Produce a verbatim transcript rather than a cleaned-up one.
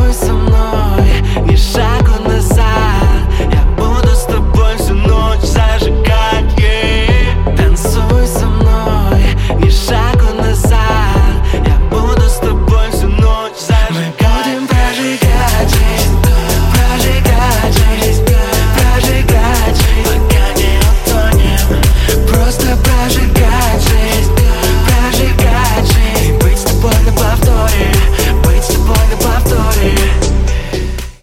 Танцуй со мной, ни шагу назад. Я буду с тобой всю ночь зажигать, yeah. Танцуй со мной, ни шагу назад. Я буду с тобой всю ночь зажигать. Мы будем прожигать жизнь, прожигать жизнь, прожигать жизнь, пока не утонем. Просто прожигать.